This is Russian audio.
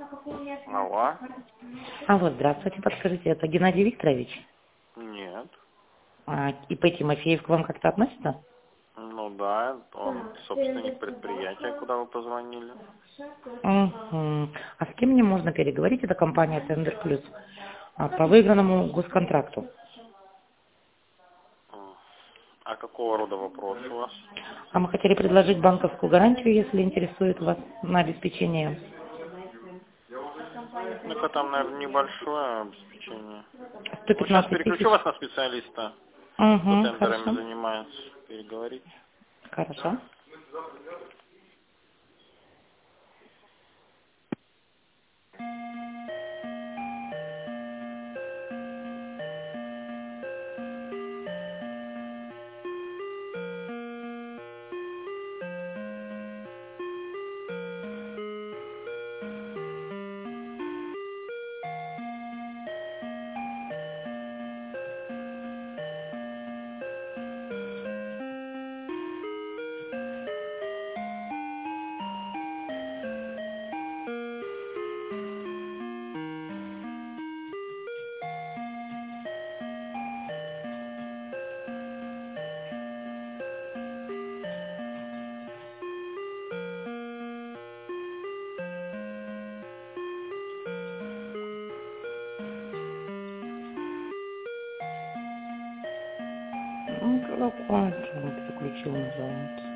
Алло? Алло, здравствуйте, подскажите, это Геннадий Викторович? Нет. ИП Тимофеев к вам как-то относится? Ну да, он собственник предприятия, куда вы позвонили. Угу. А с кем мне можно переговорить? Это компания Тендер Плюс по выигранному госконтракту. А какого рода вопрос у вас? А мы хотели предложить банковскую гарантию, если интересует вас, на обеспечение. Ну-ка там, наверное, небольшое обеспечение. Ну, сейчас 115 переключу тысяч. вас на специалиста, кто Угу, тендерами хорошо. занимается. Переговорить. Хорошо. Ну, колокольчик он переключил, называется.